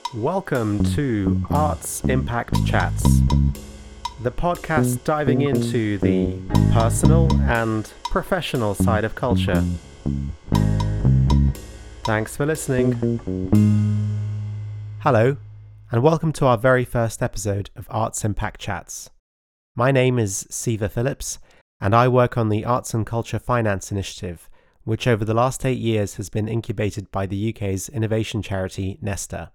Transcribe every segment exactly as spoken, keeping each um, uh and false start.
Welcome to Arts Impact Chats, the podcast diving into the personal and professional side of culture. Thanks for listening. Hello, and welcome to our very first episode of Arts Impact Chats. My name is Siva Phillips, and I work on the Arts and Culture Finance Initiative, which over the last eight years has been incubated by the U K's innovation charity Nesta.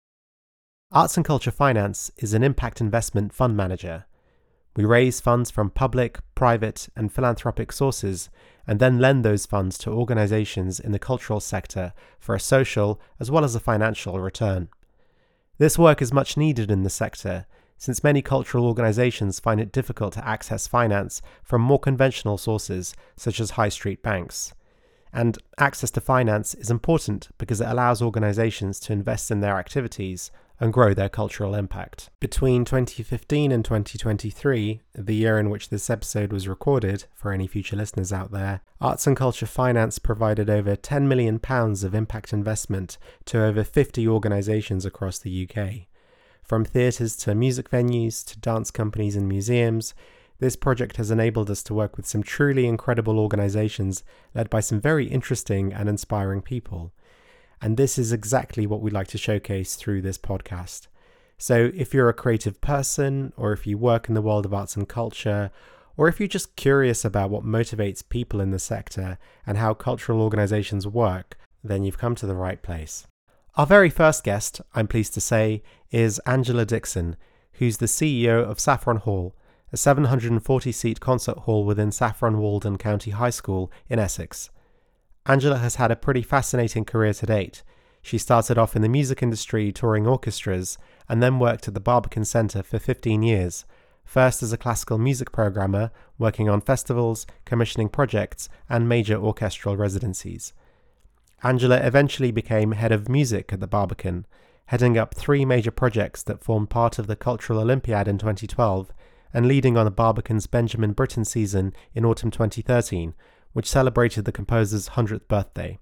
Arts and Culture Finance is an impact investment fund manager. We raise funds from public, private, and philanthropic sources and then lend those funds to organisations in the cultural sector for a social as well as a financial return. This work is much needed in the sector, since many cultural organisations find it difficult to access finance from more conventional sources such as high street banks. And access to finance is important because it allows organisations to invest in their activities and grow their cultural impact. Between twenty fifteen and twenty twenty-three, the year in which this episode was recorded, for any future listeners out there, Arts and Culture Finance provided over ten million pounds of impact investment to over fifty organisations across the U K. From theatres to music venues to dance companies and museums, this project has enabled us to work with some truly incredible organisations led by some very interesting and inspiring people. And this is exactly what we'd like to showcase through this podcast. So if you're a creative person, or if you work in the world of arts and culture, or if you're just curious about what motivates people in the sector and how cultural organisations work, then you've come to the right place. Our very first guest, I'm pleased to say, is Angela Dixon, who's the C E O of Saffron Hall, a seven hundred forty seat concert hall within Saffron Walden County High School in Essex. Angela has had a pretty fascinating career to date. She started off in the music industry touring orchestras and then worked at the Barbican Centre for fifteen years, first as a classical music programmer, working on festivals, commissioning projects and major orchestral residencies. Angela eventually became head of music at the Barbican, heading up three major projects that formed part of the Cultural Olympiad in twenty twelve and leading on the Barbican's Benjamin Britten season in autumn twenty thirteen, which celebrated the composer's one hundredth birthday.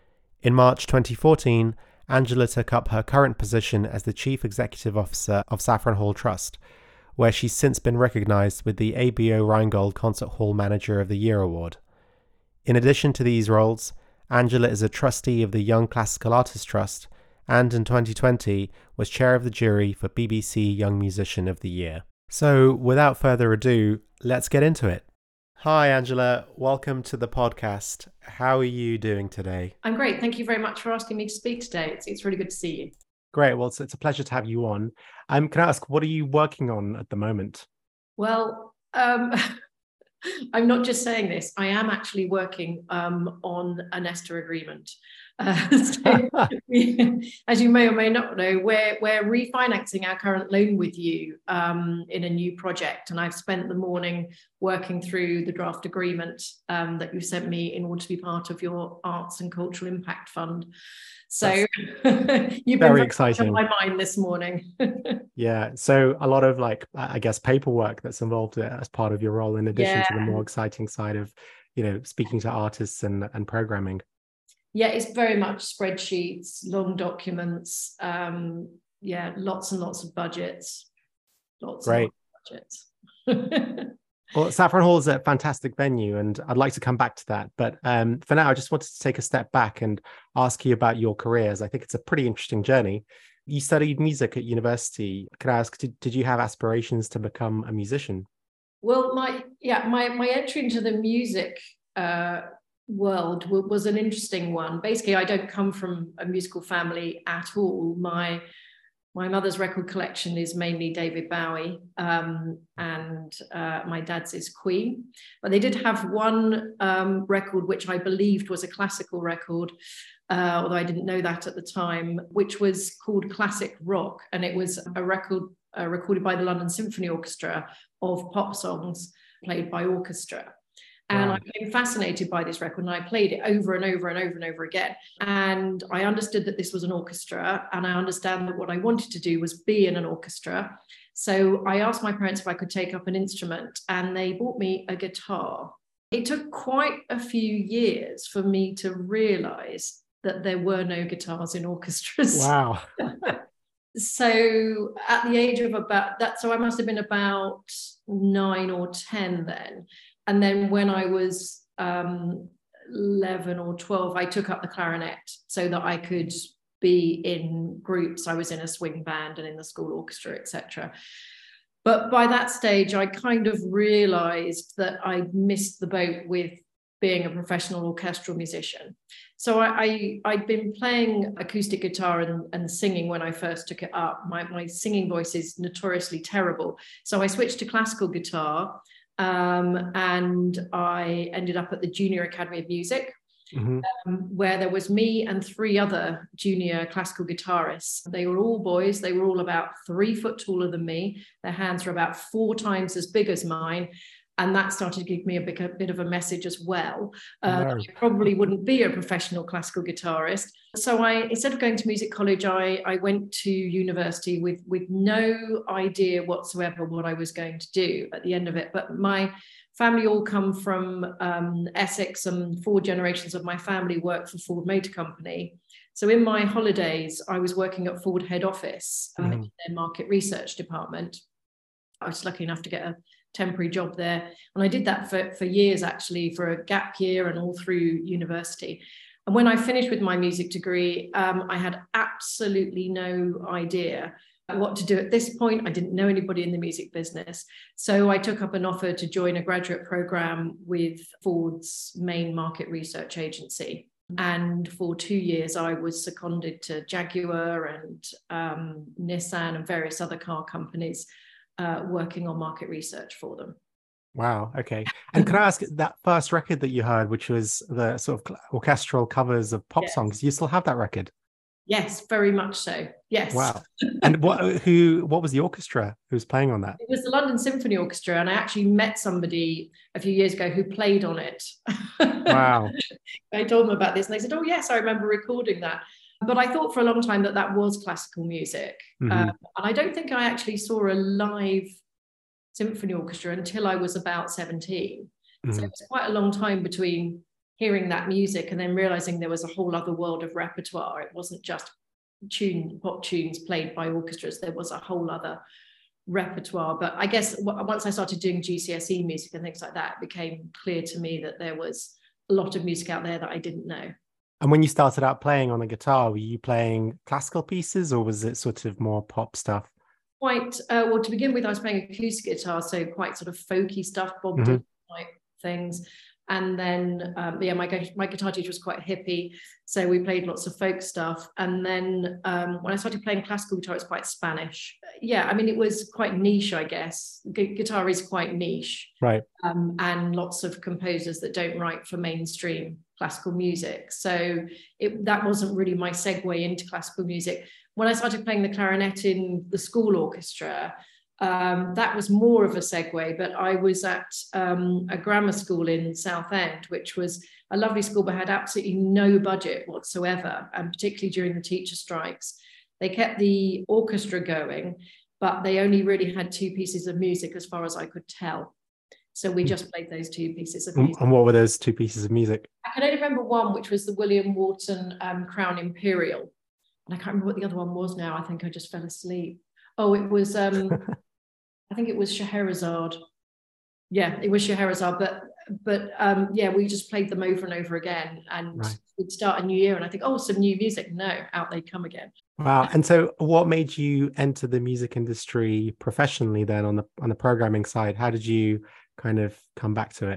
In March twenty fourteen, Angela took up her current position as the Chief Executive Officer of Saffron Hall Trust, where she's since been recognised with the A B O Rheingold Concert Hall Manager of the Year award. In addition to these roles, Angela is a trustee of the Young Classical Artists Trust and in twenty twenty was chair of the jury for B B C Young Musician of the Year. So without further ado, let's get into it. Hi, Angela. Welcome to the podcast. How are you doing today? I'm great. Thank you very much for asking me to speak today. It's, it's really good to see you. Great. Well, it's, it's a pleasure to have you on. Um, can I ask, what are you working on at the moment? Well, um, I'm not just saying this. I am actually working um, on a Nesta agreement. Uh, so we, as you may or may not know, we're, we're refinancing our current loan with you um, in a new project. And I've spent the morning working through the draft agreement um, that you sent me in order to be part of your Arts and Cultural Impact Fund. So you've been very very exciting on my mind this morning. Yeah. So a lot of like, I guess, paperwork that's involved as part of your role, in addition yeah. to the more exciting side of, you know, speaking to artists and, and programming. Yeah, it's very much spreadsheets, long documents. Um, yeah, lots and lots of budgets. Lots Great. and lots of budgets. Well, Saffron Hall is a fantastic venue, and I'd like to come back to that. But um, for now, I just wanted to take a step back and ask you about your careers. I think it's a pretty interesting journey. You studied music at university. Could I ask, did, did you have aspirations to become a musician? Well, my yeah, my my entry into the music uh, world w- was an interesting one. Basically, I don't come from a musical family at all. My My mother's record collection is mainly David Bowie, um, and uh, my dad's is Queen. But they did have one um, record, which I believed was a classical record, uh, although I didn't know that at the time, which was called Classic Rock. And it was a record uh, recorded by the London Symphony Orchestra of pop songs played by orchestra. And wow. I became fascinated by this record, and I played it over and over and over and over again. And I understood that this was an orchestra, and I understand that what I wanted to do was be in an orchestra. So I asked my parents if I could take up an instrument, and they bought me a guitar. It took quite a few years for me to realize that there were no guitars in orchestras. Wow. so at the age of about that, so I must have been about nine or ten then. And then when I was um, eleven or twelve, I took up the clarinet so that I could be in groups. I was in a swing band and in the school orchestra, et cetera. But by that stage, I kind of realized that I missed the boat with being a professional orchestral musician. So I, I, I'd been playing acoustic guitar and, and singing when I first took it up. My, my singing voice is notoriously terrible. So I switched to classical guitar, um, and I ended up at the Junior Academy of Music, mm-hmm. um, where there was me and three other junior classical guitarists. They were all boys. They were all about three foot taller than me. Their hands were about four times as big as mine. And that started to give me a bit, a bit of a message as well. Uh, no. I probably wouldn't be a professional classical guitarist. So I, instead of going to music college, I, I went to university with, with no idea whatsoever what I was going to do at the end of it. But my family all come from um, Essex, and four generations of my family work for Ford Motor Company. So in my holidays, I was working at Ford head office, um, mm. in their market research department. I was lucky enough to get a temporary job there. And I did that for, for years, actually, for a gap year and all through university. And when I finished with my music degree, um, I had absolutely no idea what to do at this point. I didn't know anybody in the music business. So I took up an offer to join a graduate program with Ford's main market research agency. And for two years, I was seconded to Jaguar and um, Nissan and various other car companies, Uh, working on market research for them. Wow. Okay. And can I ask, that first record that you heard, which was the sort of orchestral covers of pop yes. songs, do you still have that record? Yes, very much so. Yes. Wow. And what who what was the orchestra who was playing on that? It was the London Symphony Orchestra, and I actually met somebody a few years ago who played on it. Wow. I told them about this, and they said, "Oh yes, I remember recording that." But I thought for a long time that that was classical music. Mm-hmm. um, and I don't think I actually saw a live symphony orchestra until I was about seventeen. Mm-hmm. So it was quite a long time between hearing that music and then realizing there was a whole other world of repertoire. It wasn't just tune, pop tunes played by orchestras. There was a whole other repertoire. But I guess once I started doing G C S E music and things like that, it became clear to me that there was a lot of music out there that I didn't know. And when you started out playing on the guitar, were you playing classical pieces or was it sort of more pop stuff? Quite, uh, well, to begin with, I was playing acoustic guitar, so quite sort of folky stuff, Bob mm-hmm. Dylan type things. And then, um, yeah, my, my guitar teacher was quite hippie, so we played lots of folk stuff. And then um, when I started playing classical guitar, it was quite Spanish. Yeah, I mean, it was quite niche, I guess. Gu- guitar is quite niche. Right. Um, and lots of composers that don't write for mainstream classical music. So it, that wasn't really my segue into classical music. When I started playing the clarinet in the school orchestra, um, that was more of a segue, but I was at um, a grammar school in Southend, which was a lovely school, but had absolutely no budget whatsoever, and particularly during the teacher strikes. They kept the orchestra going, but they only really had two pieces of music as far as I could tell. So we just played those two pieces of music. And what were those two pieces of music? I can only remember one, which was the William Wharton um, Crown Imperial. And I can't remember what the other one was now. I think I just fell asleep. Oh, it was, um, I think it was Scheherazade. Yeah, it was Scheherazade. But, but um, yeah, we just played them over and over again. And right. we'd start a new year and I think, oh, some new music. No, out they'd come again. Wow. And so what made you enter the music industry professionally then on the on the programming side? How did you kind of come back to it?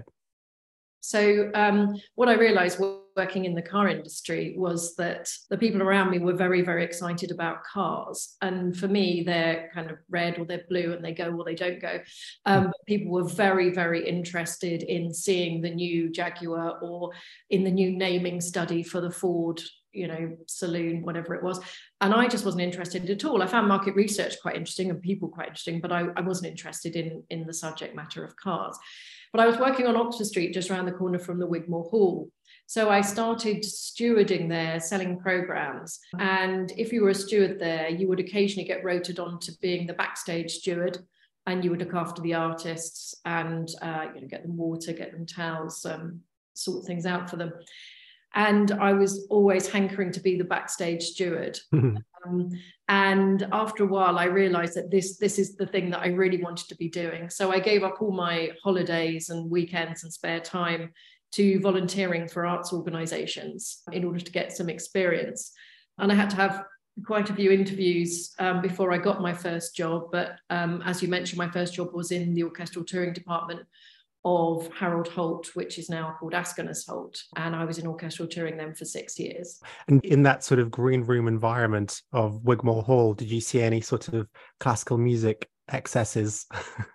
So um, what I realized working in the car industry was that the people around me were very, very excited about cars. And for me, they're kind of red or they're blue and they go or they don't go. Um, but people were very, very interested in seeing the new Jaguar or in the new naming study for the Ford, you know, saloon, whatever it was. And I just wasn't interested at all. I found market research quite interesting and people quite interesting, but I, I wasn't interested in, in the subject matter of cars. But I was working on Oxford Street, just around the corner from the Wigmore Hall. So I started stewarding there, selling programs. And if you were a steward there, you would occasionally get rotated on to being the backstage steward, and you would look after the artists and uh, you know, get them water, get them towels, um, sort things out for them. And I was always hankering to be the backstage steward. um, Um, and after a while, I realized that this, this is the thing that I really wanted to be doing. So I gave up all my holidays and weekends and spare time to volunteering for arts organizations in order to get some experience. And I had to have quite a few interviews um, before I got my first job. But um, as you mentioned, my first job was in the orchestral touring department of Harold Holt, which is now called Ascanius Holt. And I was in orchestral touring then for six years. And in that sort of green room environment of Wigmore Hall, did you see any sort of classical music excesses?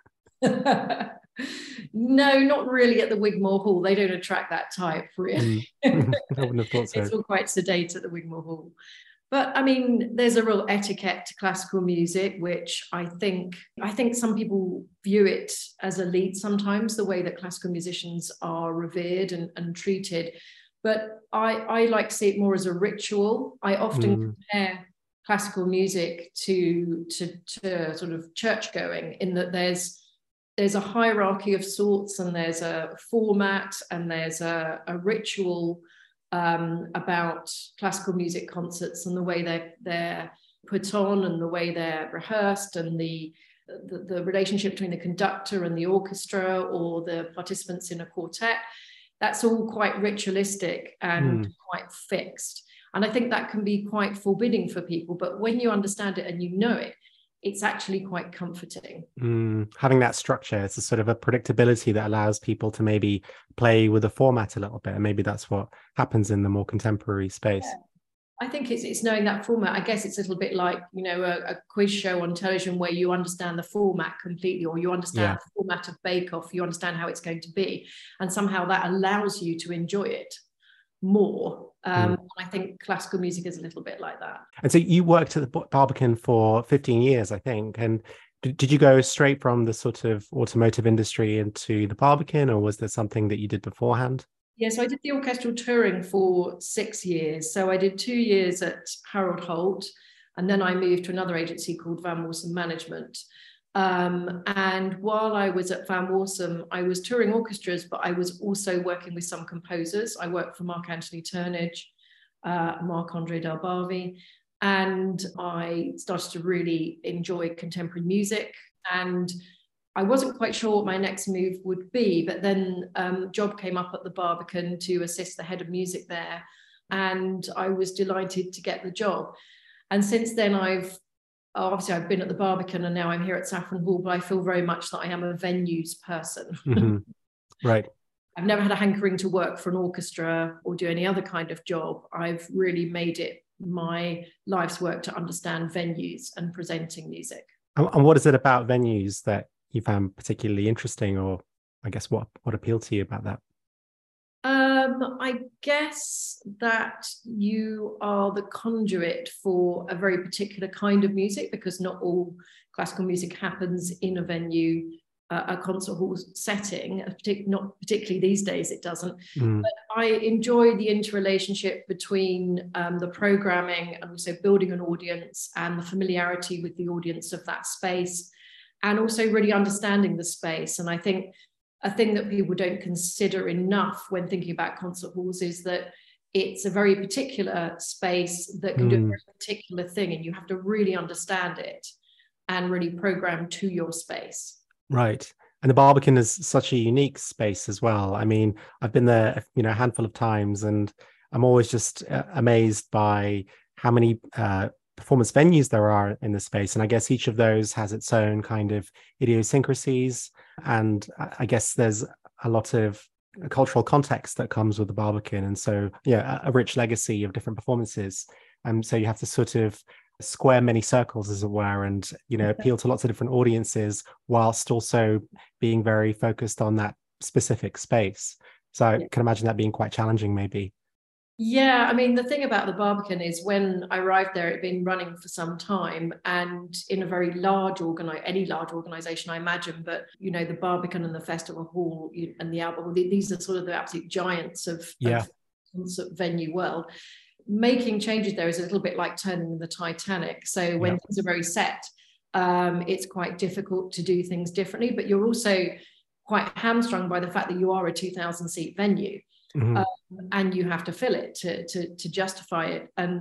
No, not really at the Wigmore Hall. They don't attract that type, really. Mm. I wouldn't have thought so. It's all quite sedate at the Wigmore Hall. But I mean, there's a real etiquette to classical music, which I think I think some people view it as elite sometimes, the way that classical musicians are revered and, and treated. But I, I like to see it more as a ritual. I often mm. compare classical music to, to, to sort of church going, in that there's there's a hierarchy of sorts, and there's a format, and there's a, a ritual Um, about classical music concerts and the way they're, they're put on and the way they're rehearsed, and the, the, the relationship between the conductor and the orchestra or the participants in a quartet. That's all quite ritualistic and mm. quite fixed. And I think that can be quite forbidding for people. But when you understand it and you know it, it's actually quite comforting. Mm, having that structure, it's a sort of a predictability that allows people to maybe play with the format a little bit. And maybe that's what happens in the more contemporary space. Yeah. I think it's, it's knowing that format. I guess it's a little bit like, you know, a, a quiz show on television where you understand the format completely, or you understand yeah. the format of Bake Off, you understand how it's going to be. And somehow that allows you to enjoy it more. Um, mm. I think classical music is a little bit like that. And so you worked at the Barbican for fifteen years, I think. And did, did you go straight from the sort of automotive industry into the Barbican, or was there something that you did beforehand? Yes, yeah, so I did the orchestral touring for six years. So I did two years at Harold Holt, and then I moved to another agency called Van Walsum Management. Um, and while I was at Van Walsum, I was touring orchestras, but I was also working with some composers. I worked for Mark Anthony Turnage, uh, Marc-André Delbave, and I started to really enjoy contemporary music. And I wasn't quite sure what my next move would be, but then um, a job came up at the Barbican to assist the head of music there, and I was delighted to get the job. And since then, I've Obviously, I've been at the Barbican and now I'm here at Saffron Hall, but I feel very much that I am a venues person. Mm-hmm. Right. I've never had a hankering to work for an orchestra or do any other kind of job. I've really made it my life's work to understand venues and presenting music. And what is it about venues that you found particularly interesting, or I guess what, what appealed to you about that? Um, I guess that you are the conduit for a very particular kind of music, because not all classical music happens in a venue, uh, a concert hall setting, not particularly these days it doesn't. Mm. But I enjoy the interrelationship between um, the programming and also building an audience and the familiarity with the audience of that space, and also really understanding the space. And I think a thing that people don't consider enough when thinking about concert halls is that it's a very particular space that can mm. do a very particular thing, and you have to really understand it and really program to your space. Right. And the Barbican is such a unique space as well. I mean, I've been there, you know, a handful of times, and I'm always just uh, amazed by how many uh, performance venues there are in the space. And I guess each of those has its own kind of idiosyncrasies. And I guess there's a lot of cultural context that comes with the Barbican. And so, yeah, a rich legacy of different performances. And um, so you have to sort of square many circles, as it were, and, you know, appeal to lots of different audiences whilst also being very focused on that specific space. So I can imagine that being quite challenging, maybe. Yeah, I mean, the thing about the Barbican is when I arrived there, it had been running for some time, and in a very large organi- any large organization, I imagine, but, you know, the Barbican and the Festival Hall and the Albert, these are sort of the absolute giants of, yeah. of concert venue world. Making changes there is a little bit like turning the Titanic. So when yeah. things are very set, um, it's quite difficult to do things differently, but you're also quite hamstrung by the fact that you are a two thousand seat venue. Mm-hmm. Um, and you have to fill it to, to, to justify it. And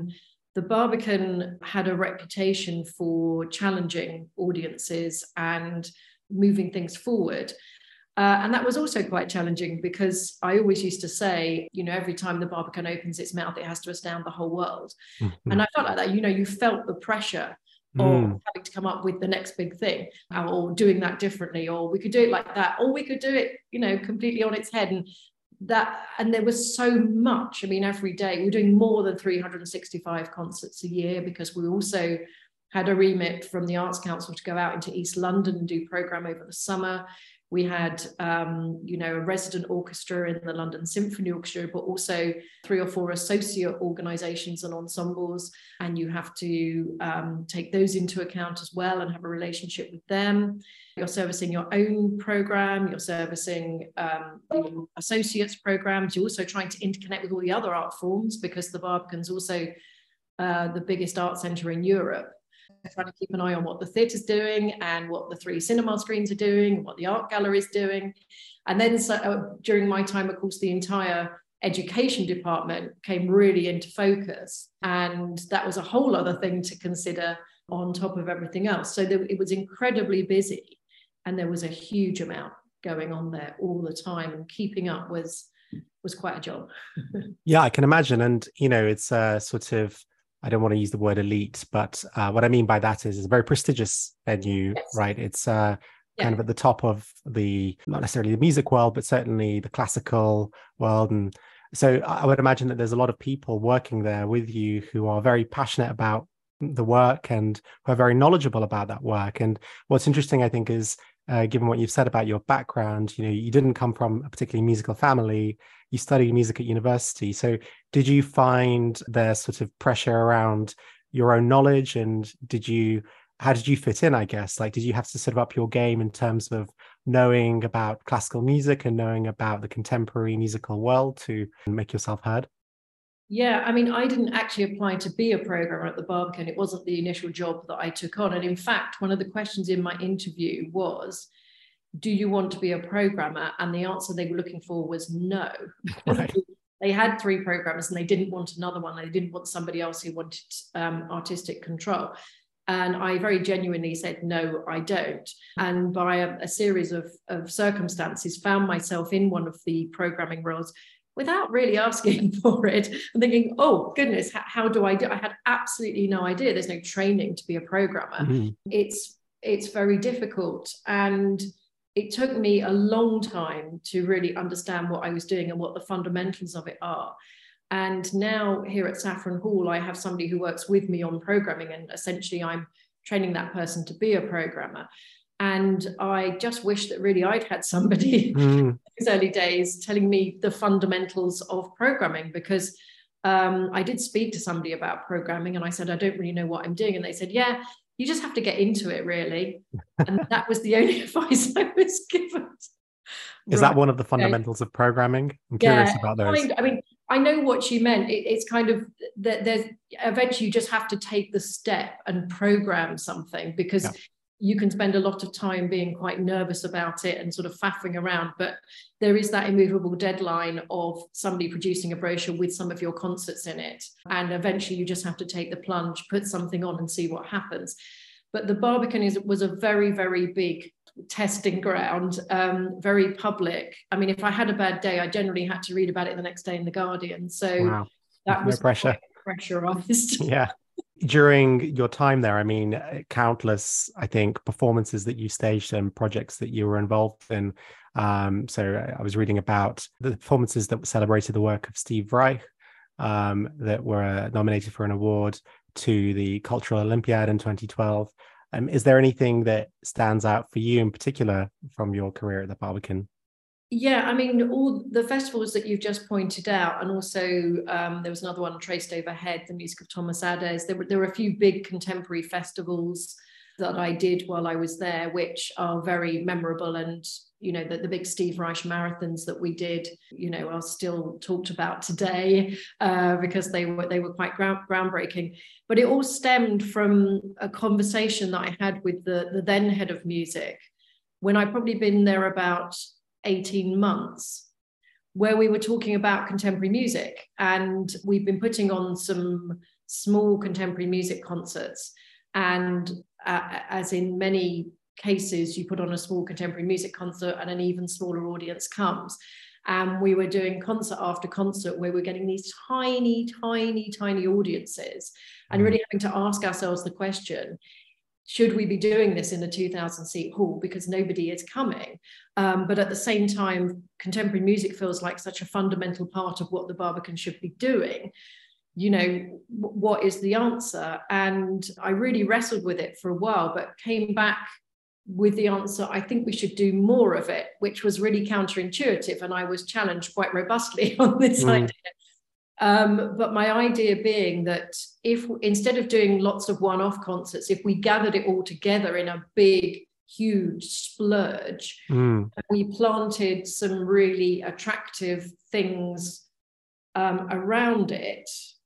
the Barbican had a reputation for challenging audiences and moving things forward. Uh, and that was also quite challenging because I always used to say, you know, every time the Barbican opens its mouth, it has to astound the whole world. Mm-hmm. And I felt like that, you know, you felt the pressure of mm. having to come up with the next big thing, or doing that differently, or we could do it like that, or we could do it, you know, completely on its head. And that, and there was so much. I mean, every day we were doing more than three hundred sixty-five concerts a year, because we also had a remit from the Arts Council to go out into East London and do programme over the summer. We had, um, you know, a resident orchestra in the London Symphony Orchestra, but also three or four associate organisations and ensembles. And you have to um, take those into account as well and have a relationship with them. You're servicing your own programme, you're servicing um, the associates programmes. You're also trying to interconnect with all the other art forms, because the Barbican's also uh, the biggest art centre in Europe. Trying to keep an eye on what the theatre's doing and what the three cinema screens are doing and what the art gallery is doing. And then so, uh, during my time, of course, the entire education department came really into focus. And that was a whole other thing to consider on top of everything else. So there, it was incredibly busy, and there was a huge amount going on there all the time, and keeping up was, was quite a job. Yeah, I can imagine. And, you know, it's a sort of, I don't want to use the word elite, but uh, what I mean by that is it's a very prestigious venue, yes. right? It's uh, yeah. kind of at the top of the, not necessarily the music world, but certainly the classical world. And so I would imagine that there's a lot of people working there with you who are very passionate about the work and who are very knowledgeable about that work. And what's interesting, I think, is uh, given what you've said about your background, you know, you didn't come from a particularly musical family. You studied music at university. So did you find there's sort of pressure around your own knowledge, and did you, how did you fit in, I guess? Like, did you have to sort of up your game in terms of knowing about classical music and knowing about the contemporary musical world to make yourself heard? Yeah, I mean, I didn't actually apply to be a programmer at the Barbican. It wasn't the initial job that I took on. And in fact, one of the questions in my interview was, do you want to be a programmer? And the answer they were looking for was no. Right. They had three programmers and they didn't want another one. They didn't want somebody else who wanted um, artistic control. And I very genuinely said, no, I don't. And by a, a series of, of circumstances, found myself in one of the programming roles without really asking for it and thinking, oh, goodness, how, how do I do? I had absolutely no idea. There's no training to be a programmer. Mm-hmm. It's, it's very difficult. And it took me a long time to really understand what I was doing and what the fundamentals of it are. And now here at Saffron Hall, I have somebody who works with me on programming, and essentially I'm training that person to be a programmer. And I just wish that really I'd had somebody mm. in these early days telling me the fundamentals of programming, because um, I did speak to somebody about programming and I said, I don't really know what I'm doing. And they said, yeah, you just have to get into it, really. And that was the only advice I was given. Is right. that one of the fundamentals okay. of programming? I'm curious yeah, about those. I mean, I know what she meant. It, it's kind of that there's eventually you just have to take the step and program something, because yeah. you can spend a lot of time being quite nervous about it and sort of faffing around, but there is that immovable deadline of somebody producing a brochure with some of your concerts in it. And eventually you just have to take the plunge, put something on and see what happens. But the Barbican is, was a very, very big testing ground, um, very public. I mean, if I had a bad day, I generally had to read about it the next day in The Guardian. So wow. that was no pressure. pressurized. Yeah. During your time there, I mean, countless, I think, performances that you staged and projects that you were involved in. Um, so I was reading about the performances that celebrated the work of Steve Reich, um, that were nominated for an award to the Cultural Olympiad in twenty twelve. Um, is there anything that stands out for you in particular from your career at the Barbican? Yeah, I mean, all the festivals that you've just pointed out, and also um, there was another one, Traced Overhead, the music of Thomas Adès. There were, there were a few big contemporary festivals that I did while I was there, which are very memorable. And, you know, the, the big Steve Reich marathons that we did, you know, are still talked about today uh, because they were, they were quite ground, groundbreaking. But it all stemmed from a conversation that I had with the, the then head of music, when I'd probably been there about eighteen months, where we were talking about contemporary music. And we've been putting on some small contemporary music concerts. And uh, as in many cases, you put on a small contemporary music concert and an even smaller audience comes. And we were doing concert after concert where we're getting these tiny, tiny, tiny audiences, and really having to ask ourselves the question, should we be doing this in a two thousand seat hall because nobody is coming? Um, but at the same time, contemporary music feels like such a fundamental part of what the Barbican should be doing. You know, what is the answer? And I really wrestled with it for a while, but came back with the answer, I think we should do more of it, which was really counterintuitive. And I was challenged quite robustly on this mm. idea. Um, but my idea being that if instead of doing lots of one-off concerts, if we gathered it all together in a big, huge splurge, mm. and we planted some really attractive things um, around it,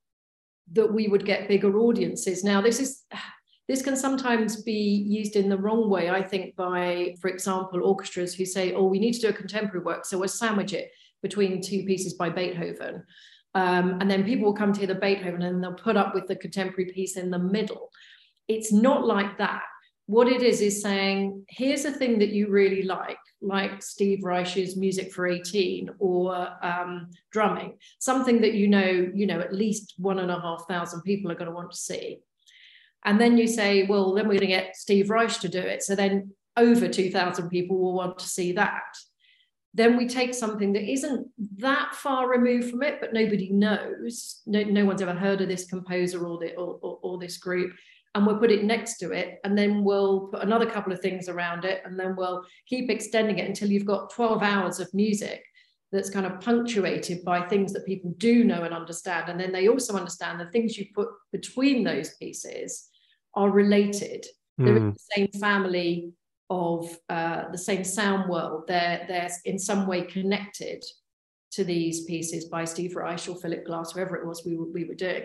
that we would get bigger audiences. Now, this is this can sometimes be used in the wrong way, I think, by, for example, orchestras who say, oh, we need to do a contemporary work, so we'll sandwich it between two pieces by Beethoven. Um, and then people will come to hear the Beethoven and they'll put up with the contemporary piece in the middle. It's not like that. What it is is saying, here's a thing that you really like, like Steve Reich's Music for eighteen or um, drumming, something that you know, you know, at least one and a half thousand people are going to want to see. And then you say, well, then we're going to get Steve Reich to do it. So then over two thousand people will want to see that. Then we take something that isn't that far removed from it, but nobody knows. No, no one's ever heard of this composer or, the, or, or, or this group. And we'll put it next to it. And then we'll put another couple of things around it. And then we'll keep extending it until you've got twelve hours of music that's kind of punctuated by things that people do know and understand. And then they also understand the things you put between those pieces are related. Mm. They're in the same family of uh, the same sound world. They're, they're in some way connected to these pieces by Steve Reich or Philip Glass, whoever it was we were, we were doing.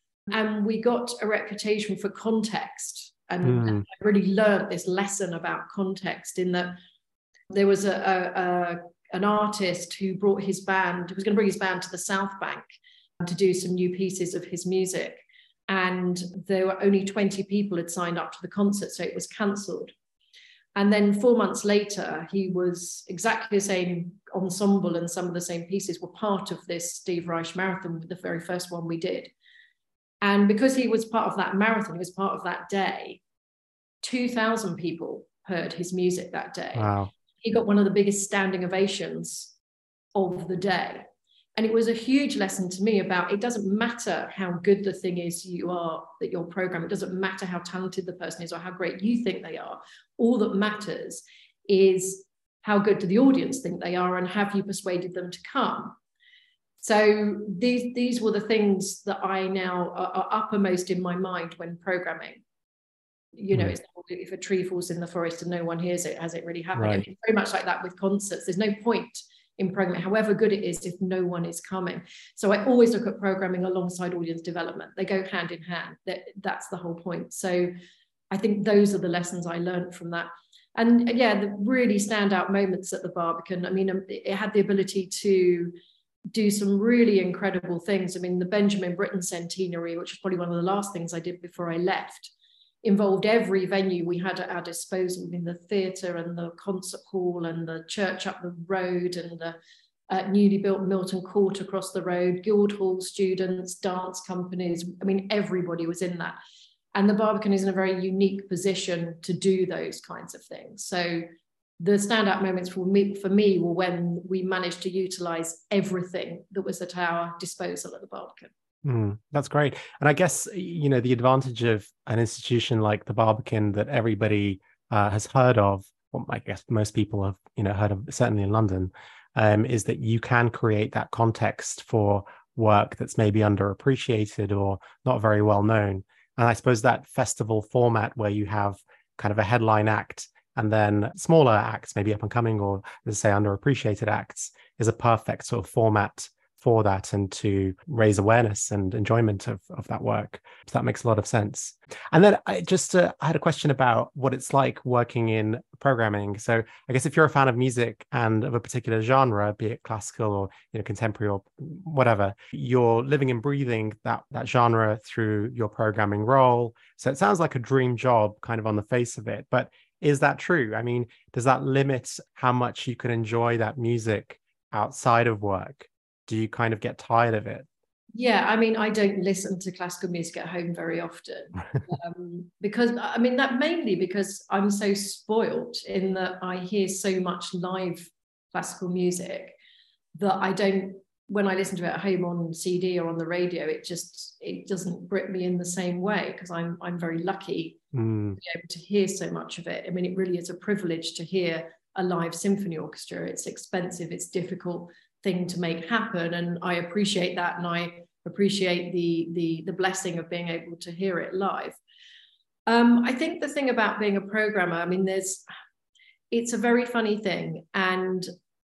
And we got a reputation for context. And, mm. and I really learned this lesson about context in that there was a, a, a an artist who brought his band, who was going to bring his band to the South Bank to do some new pieces of his music. And there were only twenty people had signed up to the concert, so it was cancelled. And then four months later, he was exactly the same ensemble and some of the same pieces were part of this Steve Reich marathon, the very first one we did. And because he was part of that marathon, he was part of that day, two thousand people heard his music that day. Wow. He got one of the biggest standing ovations of the day. And it was a huge lesson to me about, it doesn't matter how good the thing is you are, that you're programming. It doesn't matter how talented the person is or how great you think they are. All that matters is how good do the audience think they are and have you persuaded them to come? So these, these were the things that I now are, are uppermost in my mind when programming. You know, mm. it's if a tree falls in the forest and no one hears it, has it really happened? Right. I mean, very much like that with concerts. There's no point in programming, however good it is, if no one is coming. So I always look at programming alongside audience development. They go hand in hand. That, that's the whole point. So I think those are the lessons I learned from that. And yeah, the really standout moments at the Barbican. I mean, it had the ability to do some really incredible things. I mean, the Benjamin Britten Centenary, which was probably one of the last things I did before I left, involved every venue we had at our disposal, in the theatre and the concert hall and the church up the road and the uh, newly built Milton Court across the road, Guildhall students, dance companies. I mean, everybody was in that. And the Barbican is in a very unique position to do those kinds of things. So the standout moments for me, for me were when we managed to utilise everything that was at our disposal at the Barbican. Mm, that's great. And I guess, you know, the advantage of an institution like the Barbican that everybody uh, has heard of, well, I guess most people have, you know, heard of, certainly in London, um, is that you can create that context for work that's maybe underappreciated or not very well known. And I suppose that festival format where you have kind of a headline act and then smaller acts, maybe up and coming or, as I say, underappreciated acts, is a perfect sort of format for that and to raise awareness and enjoyment of, of that work. So that makes a lot of sense. And then I just uh, I had a question about what it's like working in programming. So I guess if you're a fan of music and of a particular genre, be it classical or you know contemporary or whatever, you're living and breathing that that genre through your programming role. So it sounds like a dream job kind of on the face of it. But is that true? I mean, does that limit how much you can enjoy that music outside of work? Do you kind of get tired of it? Yeah, I mean, I don't listen to classical music at home very often um, because, I mean, that mainly because I'm so spoilt in that I hear so much live classical music that I don't, when I listen to it at home on C D or on the radio, it just, it doesn't grip me in the same way because I'm, I'm very lucky mm. to be able to hear so much of it. I mean, it really is a privilege to hear a live symphony orchestra. It's expensive, it's difficult thing to make happen, and I appreciate that, and I appreciate the the the blessing of being able to hear it live. um I think the thing about being a programmer, I mean, there's it's a very funny thing, and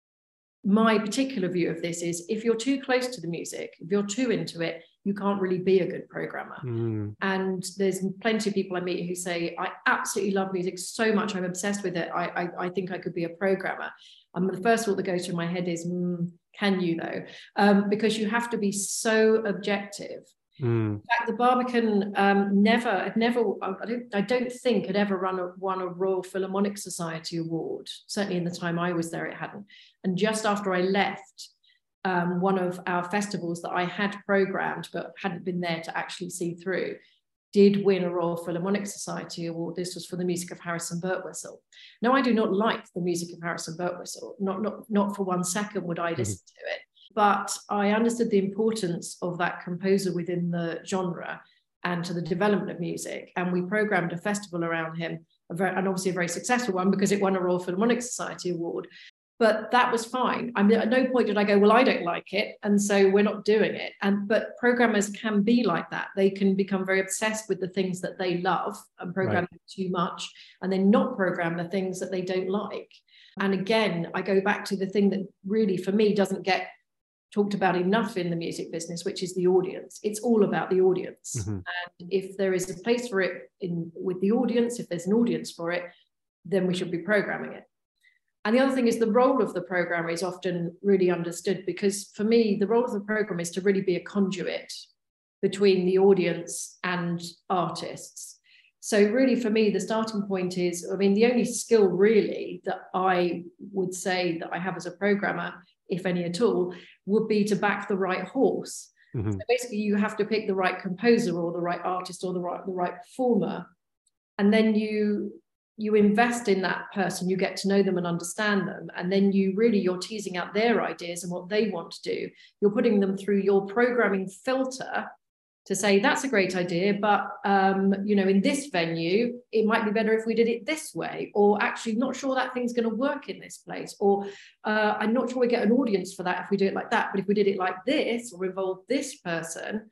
my particular view of this is if you're too close to the music, if you're too into it, you can't really be a good programmer. Mm. And there's plenty of people I meet who say, I absolutely love music so much, I'm obsessed with it, I I, I think I could be a programmer. And the first thought that goes through my head is, mm, can you though? Um, because you have to be so objective. Mm. In fact, the Barbican um, never, it never, I don't, I don't think had ever run a, won a Royal Philharmonic Society award. Certainly in the time I was there, it hadn't. And just after I left, um, one of our festivals that I had programmed but hadn't been there to actually see through did win a Royal Philharmonic Society award. This was for the music of Harrison Birtwistle. Now, I do not like the music of Harrison Birtwistle. Not, not, not for one second would I listen mm-hmm. to it. But I understood the importance of that composer within the genre and to the development of music. And we programmed a festival around him, a very, and obviously a very successful one because it won a Royal Philharmonic Society award. But that was fine. I mean, at no point did I go, well, I don't like it, and so we're not doing it. And but programmers can be like that. They can become very obsessed with the things that they love and program right. too much, and then not program the things that they don't like. And again, I go back to the thing that really, for me, doesn't get talked about enough in the music business, which is the audience. It's all about the audience. Mm-hmm. And if there is a place for it in with the audience, if there's an audience for it, then we should be programming it. And the other thing is the role of the programmer is often really understood, because for me, the role of the programmer is to really be a conduit between the audience and artists. So really for me, the starting point is, I mean, the only skill really that I would say that I have as a programmer, if any at all, would be to back the right horse. Mm-hmm. So basically you have to pick the right composer or the right artist or the right, the right performer. And then you, you invest in that person, you get to know them and understand them. And then you really, you're teasing out their ideas and what they want to do. You're putting them through your programming filter to say, that's a great idea, but um, you know, in this venue, it might be better if we did it this way, or actually not sure that thing's going to work in this place, or uh, I'm not sure we get an audience for that if we do it like that, but if we did it like this or involve this person.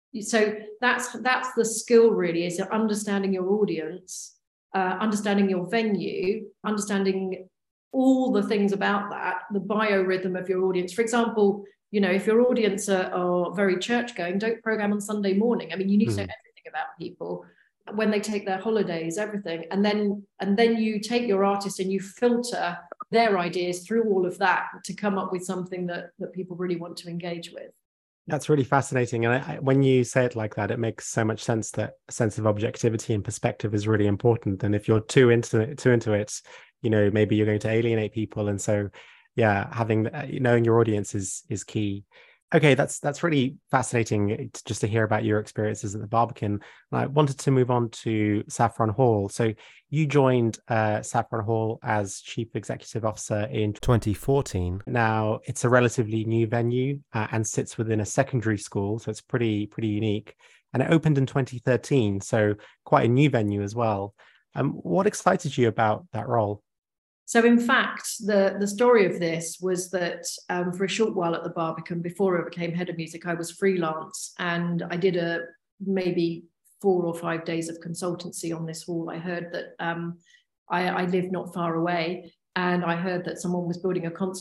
So that's that's the skill really, is understanding your audience, uh, understanding your venue, understanding all the things about that, the biorhythm of your audience. For example, you know, if your audience are, are very church going, don't program on Sunday morning. I mean, you need mm. to know everything about people, when they take their holidays, everything. And then, and then you take your artist and you filter their ideas through all of that to come up with something that, that people really want to engage with. That's really fascinating. And I, I, when you say it like that, it makes so much sense that a sense of objectivity and perspective is really important. And if you're too into it, too into it, you know, maybe you're going to alienate people. And so yeah, having uh, knowing your audience is is key. Okay, that's that's really fascinating just to hear about your experiences at the Barbican. And I wanted to move on to Saffron Hall. So you joined uh, Saffron Hall as Chief Executive Officer in twenty fourteen. Now it's a relatively new venue uh, and sits within a secondary school, so it's pretty pretty unique. And it opened in twenty thirteen, so quite a new venue as well. Um, what excited you about that role? So in fact, the, the story of this was that um, for a short while at the Barbican, before I became head of music, I was freelance, and I did a maybe four or five days of consultancy on this hall. I heard that um, I, I lived not far away, and I heard that someone was building a concert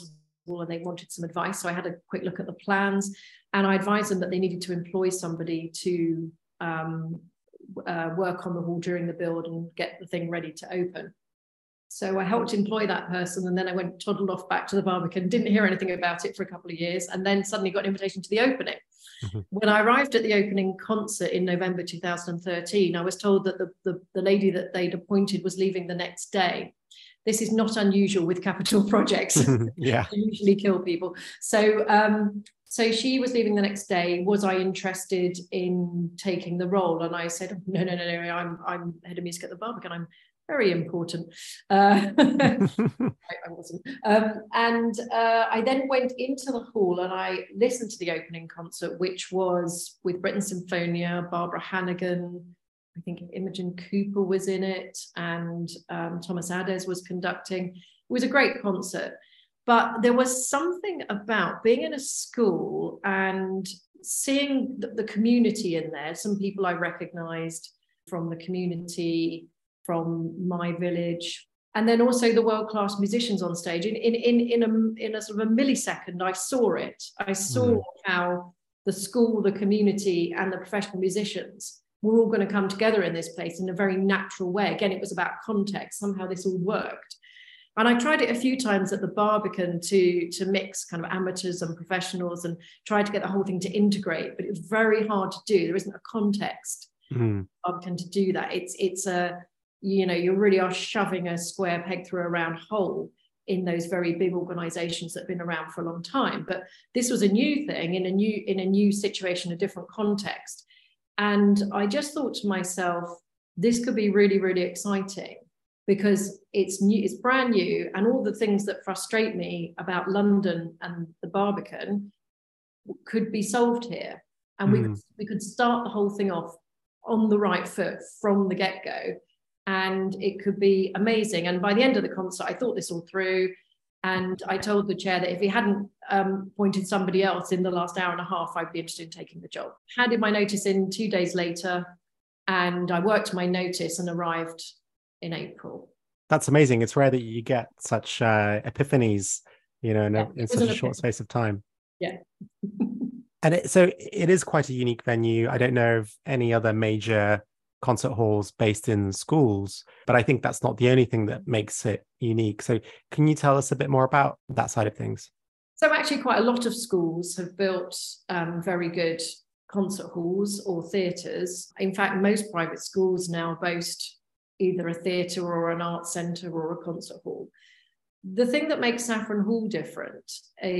hall and they wanted some advice. So I had a quick look at the plans and I advised them that they needed to employ somebody to um, uh, work on the hall during the build and get the thing ready to open. So I helped employ that person, and then I went toddled off back to the Barbican, didn't hear anything about it for a couple of years, and then suddenly got an invitation to the opening. Mm-hmm. When I arrived at the opening concert in November two thousand thirteen, I was told that the, the, the lady that they'd appointed was leaving the next day. This is not unusual with capital projects. Yeah. They usually kill people. So, um, so she was leaving the next day. Was I interested in taking the role? And I said, no, no, no, no, I'm, I'm head of music at the Barbican. I'm very important. Uh, I, I wasn't. Um, and uh, I then went into the hall and I listened to the opening concert, which was with Britten Symphonia, Barbara Hannigan, I think Imogen Cooper was in it, and um, Thomas Adès was conducting. It was a great concert. But there was something about being in a school and seeing the, the community in there. Some people I recognized from the community, from my village, and then also the world-class musicians on stage. In, in, in, in, a, in a sort of a millisecond, I saw it. I saw mm. how the school, the community, and the professional musicians were all going to come together in this place in a very natural way. Again, it was about context. Somehow this all worked. And I tried it a few times at the Barbican to, to mix kind of amateurs and professionals and tried to get the whole thing to integrate, but it was very hard to do. There isn't a context mm. Barbican to do that. It's, it's a, you know, you really are shoving a square peg through a round hole in those very big organizations that have been around for a long time. But this was a new thing in a new, in a new situation, a different context. And I just thought to myself, this could be really, really exciting because it's new, it's brand new, and all the things that frustrate me about London and the Barbican could be solved here. And mm. we could, we could start the whole thing off on the right foot from the get-go. And it could be amazing. And by the end of the concert, I thought this all through. And I told the chair that if he hadn't um, appointed somebody else in the last hour and a half, I'd be interested in taking the job. Handed my notice in two days later, and I worked my notice and arrived in April. That's amazing. It's rare that you get such uh, epiphanies, you know, in, yeah, a, in such a short space of time. Yeah. And it, so it is quite a unique venue. I don't know of any other major concert halls based in schools, but I think that's not the only thing that makes it unique. So can you tell us a bit more about that side of things? So actually quite a lot of schools have built um, very good concert halls or theatres. In fact, most private schools now boast either a theatre or an arts centre or a concert hall. The thing that makes Saffron Hall different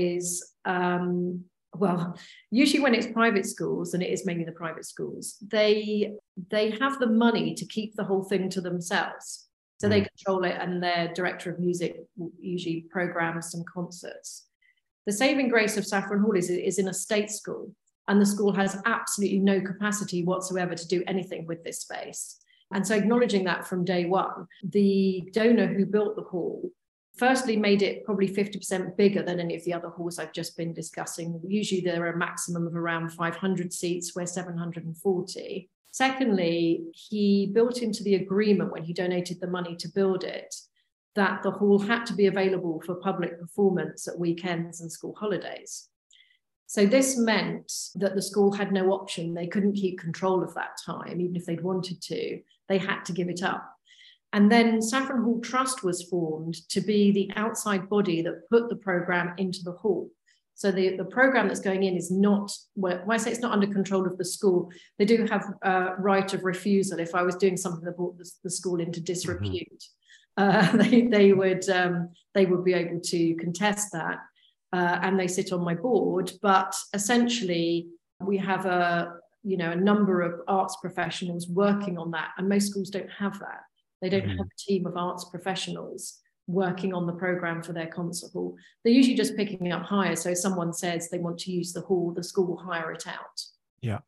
is um, well, usually when it's private schools, and it is mainly the private schools, they they have the money to keep the whole thing to themselves. So mm. they control it, and their director of music usually programs some concerts. The saving grace of Saffron Hall is, is in a state school, and the school has absolutely no capacity whatsoever to do anything with this space. And so acknowledging that from day one, the donor who built the hall firstly made it probably fifty percent bigger than any of the other halls I've just been discussing. Usually there are a maximum of around five hundred seats, we're seven hundred forty. Secondly, he built into the agreement when he donated the money to build it that the hall had to be available for public performance at weekends and school holidays. So this meant that the school had no option. They couldn't keep control of that time, even if they'd wanted to. They had to give it up. And then Saffron Hall Trust was formed to be the outside body that put the programme into the hall. So the, the programme that's going in is not, well, when I say it's not under control of the school, they do have a right of refusal. If I was doing something that brought the, the school into disrepute, mm-hmm. uh, they, they, would, um, they would be able to contest that. Uh, and they sit on my board. But essentially, we have a, you know, a number of arts professionals working on that. And most schools don't have that. They don't mm-hmm. have a team of arts professionals working on the programme for their concert hall. They're usually just picking up hires. So if someone says they want to use the hall, the school will hire it out. Yeah.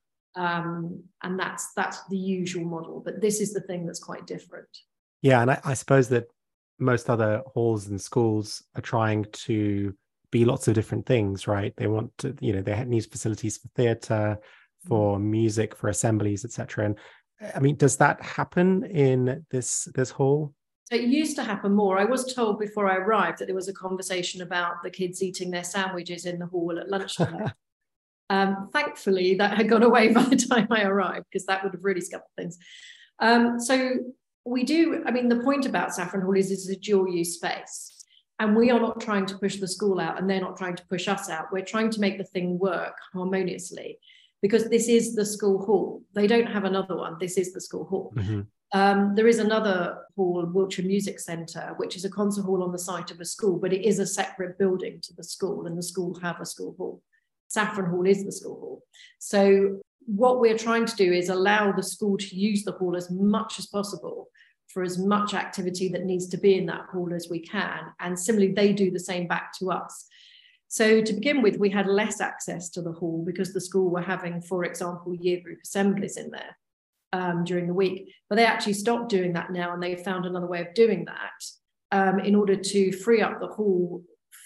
Um, and that's that's the usual model. But this is the thing that's quite different. Yeah, and I, I suppose that most other halls and schools are trying to be lots of different things, right? They want to, you know, they need facilities for theatre, for mm-hmm. music, for assemblies, et cetera. And I mean, does that happen in this this hall? So it used to happen more. I was told before I arrived that there was a conversation about the kids eating their sandwiches in the hall at lunchtime. um, thankfully, that had gone away by the time I arrived, because that would have really scuppered things. Um, so we do, I mean, the point about Saffron Hall is it's a dual use space. And we are not trying to push the school out, and they're not trying to push us out. We're trying to make the thing work harmoniously, because this is the school hall. They don't have another one. This is the school hall. Mm-hmm. Um, there is another hall, Wiltshire Music Centre, which is a concert hall on the site of a school, but it is a separate building to the school, and the school have a school hall. Saffron Hall is the school hall. So what we're trying to do is allow the school to use the hall as much as possible for as much activity that needs to be in that hall as we can. And similarly, they do the same back to us. So to begin with, we had less access to the hall because the school were having, for example, year group assemblies in there um, during the week. But they actually stopped doing that now, and they found another way of doing that um, in order to free up the hall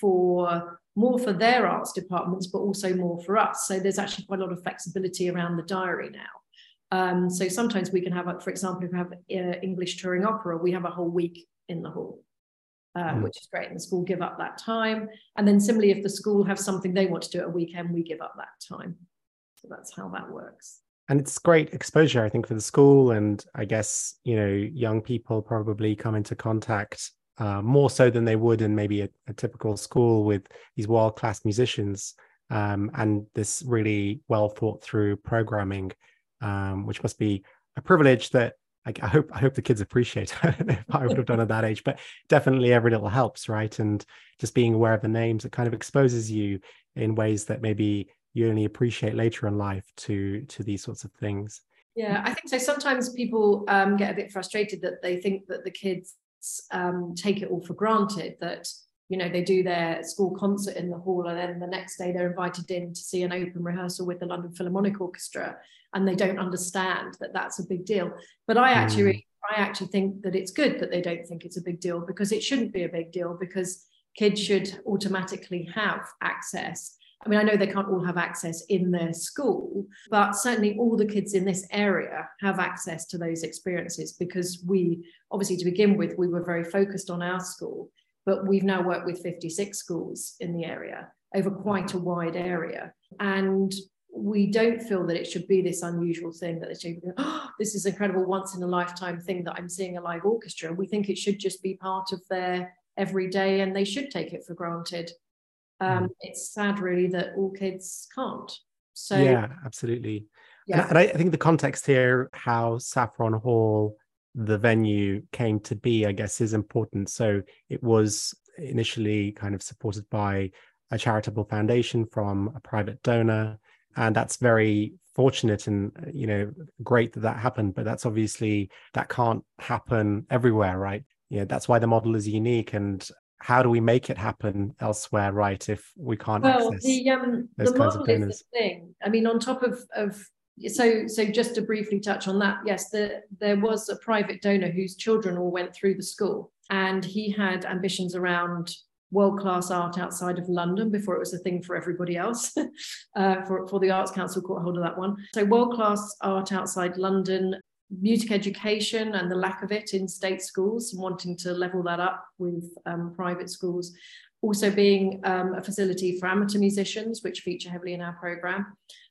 for more for their arts departments, but also more for us. So there's actually quite a lot of flexibility around the diary now. Um, so sometimes we can have, for example, if we have uh, English touring opera, we have a whole week in the hall, uh, mm. which is great. And the school give up that time. And then similarly, if the school have something they want to do at a weekend, we give up that time. So that's how that works. And it's great exposure, I think, for the school. And I guess, you know, young people probably come into contact uh, more so than they would in maybe a, a typical school with these world-class musicians um, and this really well thought through programming. Um, which must be a privilege that I, I hope I hope the kids appreciate. I don't know if I would have done at that age, but definitely every little helps, right? And just being aware of the names, it kind of exposes you in ways that maybe you only appreciate later in life to to these sorts of things. Yeah, I think so. Sometimes people um, get a bit frustrated that they think that the kids um, take it all for granted, that you know, they do their school concert in the hall, and then the next day they're invited in to see an open rehearsal with the London Philharmonic Orchestra, and they don't understand that that's a big deal. But I actually, mm. I actually think that it's good that they don't think it's a big deal, because it shouldn't be a big deal, because kids should automatically have access. I mean, I know they can't all have access in their school, but certainly all the kids in this area have access to those experiences, because we, obviously to begin with, we were very focused on our school. But we've now worked with fifty-six schools in the area over quite a wide area. And we don't feel that it should be this unusual thing that it's, oh, this is incredible once in a lifetime thing that I'm seeing a live orchestra. We think it should just be part of their everyday, and they should take it for granted. Um, mm. It's sad really that all kids can't. So yeah, absolutely. Yeah. And, and I think the context here, how Saffron Hall, the venue came to be, I guess, is important. So it was initially kind of supported by a charitable foundation from a private donor. And that's very fortunate and, you know, great that that happened. But that's obviously, that can't happen everywhere, right? You know, that's why the model is unique. And how do we make it happen elsewhere, right, if we can't well, access the, um, those the kinds model of donors? Is the thing. I mean, on top of, of So, so just to briefly touch on that, yes, the, there was a private donor whose children all went through the school, and he had ambitions around world-class art outside of London before it was a thing for everybody else. uh, for, for the Arts Council caught hold of that one. So world-class art outside London, music education and the lack of it in state schools, wanting to level that up with um, private schools. Also being um, a facility for amateur musicians, which feature heavily in our programme.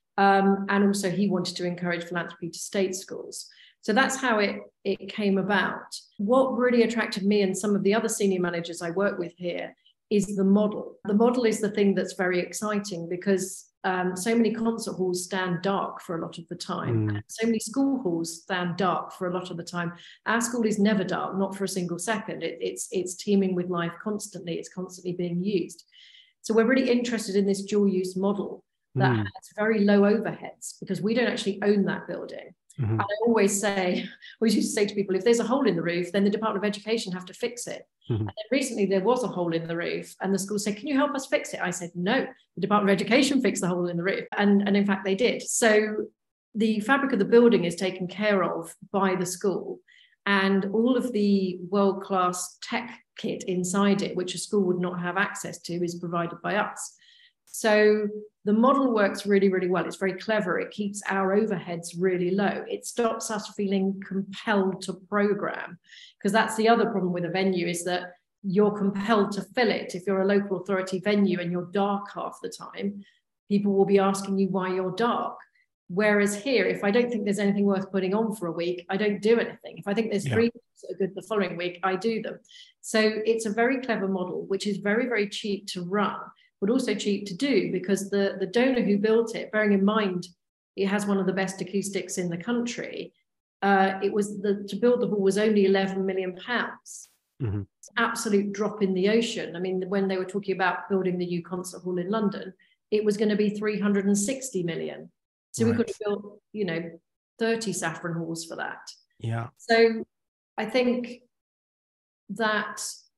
Um, and also he wanted to encourage philanthropy to state schools. So that's how it, it came about. What really attracted me and some of the other senior managers I work with here is the model. The model is the thing that's very exciting, because um, so many concert halls stand dark for a lot of the time. Mm. And so many school halls stand dark for a lot of the time. Our school is never dark, not for a single second. It, it's, it's teeming with life constantly. It's constantly being used. So we're really interested in this dual use model that mm. has very low overheads, because we don't actually own that building. Mm-hmm. And I always say, we used to say to people, if there's a hole in the roof, then the Department of Education have to fix it. Mm-hmm. And then recently there was a hole in the roof, and the school said, can you help us fix it? I said, no, the Department of Education fixed the hole in the roof. And, and in fact, they did. So the fabric of the building is taken care of by the school, and all of the world-class tech kit inside it, which a school would not have access to, is provided by us. So the model works really, really well. It's very clever. It keeps our overheads really low. It stops us feeling compelled to program, because that's the other problem with a venue, is that you're compelled to fill it. If you're a local authority venue and you're dark half the time, people will be asking you why you're dark. Whereas here, if I don't think there's anything worth putting on for a week, I don't do anything. If I think there's yeah. three things that are good the following week, I do them. So it's a very clever model, which is very, very cheap to run, but also cheap to do, because the, the donor who built it, bearing in mind it has one of the best acoustics in the country, uh, it was the, to build the hall was only eleven million pounds. Mm-hmm. It's an absolute drop in the ocean. I mean, when they were talking about building the new concert hall in London, it was going to be three hundred sixty million. So right. we could have built, you know, thirty Saffron halls for that. Yeah. So I think that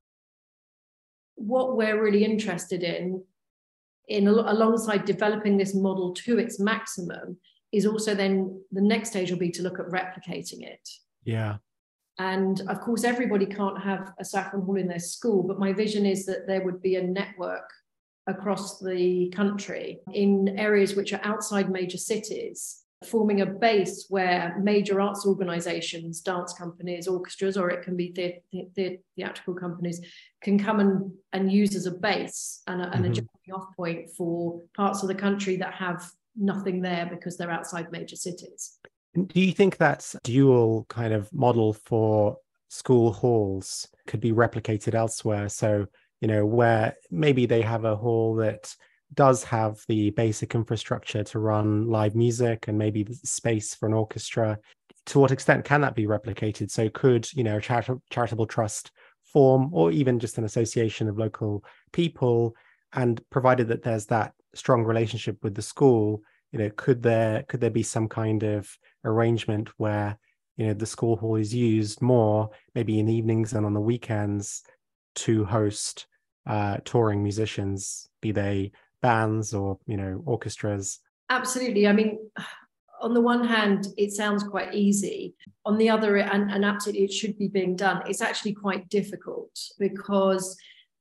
what we're really interested in, in alongside developing this model to its maximum, is also then the next stage will be to look at replicating it. Yeah. And of course, everybody can't have a Saffron hall in their school, but my vision is that there would be a network across the country in areas which are outside major cities, forming a base where major arts organisations, dance companies, orchestras, or it can be the, the, the theatrical companies, can come and, and use as a base and a, mm-hmm. and a jumping off point for parts of the country that have nothing there because they're outside major cities. Do you think that dual kind of model for school halls could be replicated elsewhere? So, you know, where maybe they have a hall that does have the basic infrastructure to run live music and maybe the space for an orchestra. To what extent can that be replicated? So could, you know, a chari- charitable trust form, or even just an association of local people, and provided that there's that strong relationship with the school, you know, could there could there be some kind of arrangement where, you know, the school hall is used more, maybe in the evenings and on the weekends, to host uh, touring musicians, be they bands or, you know, orchestras? Absolutely. I mean, on the one hand, it sounds quite easy. On the other, and, and absolutely it should be being done, it's actually quite difficult, because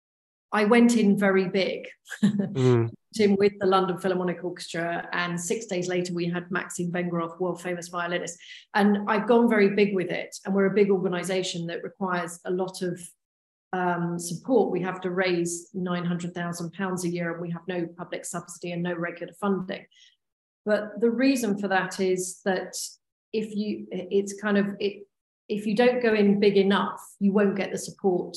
I went in very big mm. in with the London Philharmonic Orchestra, and six days later we had Maxim Vengerov, world famous violinist, and I've gone very big with it. And we're a big organisation that requires a lot of um, support. We have to raise nine hundred thousand pounds a year, and we have no public subsidy and no regular funding. But the reason for that is that if you, it's kind of, it, if you don't go in big enough, you won't get the support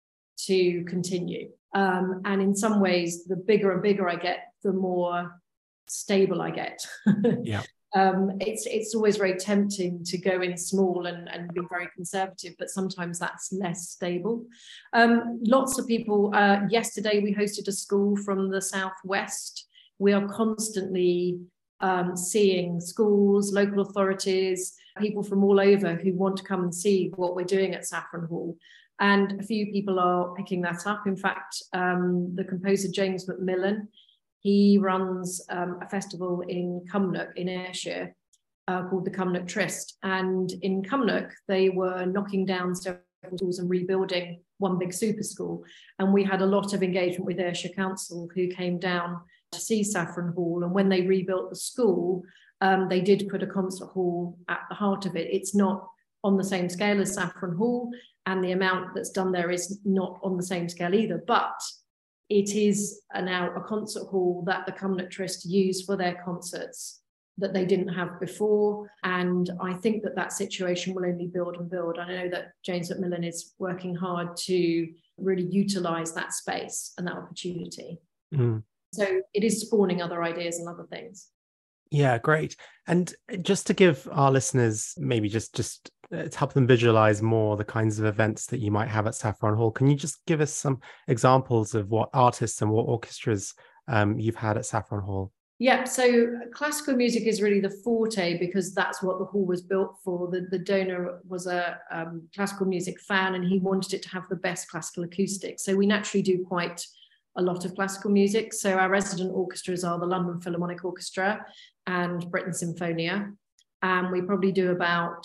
to continue. Um, and in some ways, the bigger and bigger I get, the more stable I get. Yeah. Um, it's it's always very tempting to go in small and, and be very conservative, but sometimes that's less stable. Um, lots of people, uh, yesterday we hosted a school from the Southwest. We are constantly um, seeing schools, local authorities, people from all over who want to come and see what we're doing at Saffron Hall. And a few people are picking that up. In fact, um, the composer James Macmillan, he runs um, a festival in Cumnock in Ayrshire uh, called the Cumnock Tryst. And in Cumnock, they were knocking down several schools and rebuilding one big super school. And we had a lot of engagement with Ayrshire Council, who came down to see Saffron Hall. And when they rebuilt the school, um, they did put a concert hall at the heart of it. It's not on the same scale as Saffron Hall, and the amount that's done there is not on the same scale either, but it is a, now a concert hall that the Cumnock Tryst use for their concerts that they didn't have before. And I think that that situation will only build and build. I know that James Macmillan is working hard to really utilise that space and that opportunity. Mm. So it is spawning other ideas and other things. Yeah, great. And just to give our listeners, maybe just just to help them visualize more the kinds of events that you might have at Saffron Hall, can you just give us some examples of what artists and what orchestras um, you've had at Saffron Hall? Yeah, so classical music is really the forte, because that's what the hall was built for. The, the donor was a um, classical music fan, and he wanted it to have the best classical acoustics. So we naturally do quite a lot of classical music. So our resident orchestras are the London Philharmonic Orchestra and Britten Symphonia. And we probably do about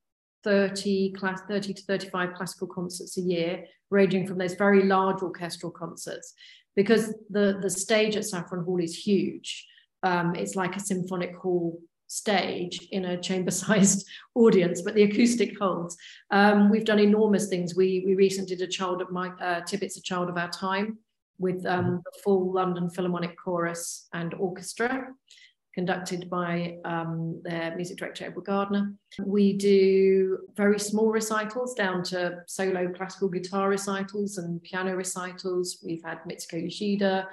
thirty, class, thirty to thirty-five classical concerts a year, ranging from those very large orchestral concerts because the, the stage at Saffron Hall is huge. Um, it's like a symphonic hall stage in a chamber-sized audience, but the acoustic holds. Um, we've done enormous things. We we recently did a child of my uh, Tibbetts, A Child of Our Time, with um, the full London Philharmonic Chorus and Orchestra, conducted by um, their music director, Edward Gardner. We do very small recitals down to solo classical guitar recitals and piano recitals. We've had Mitsuko Yoshida.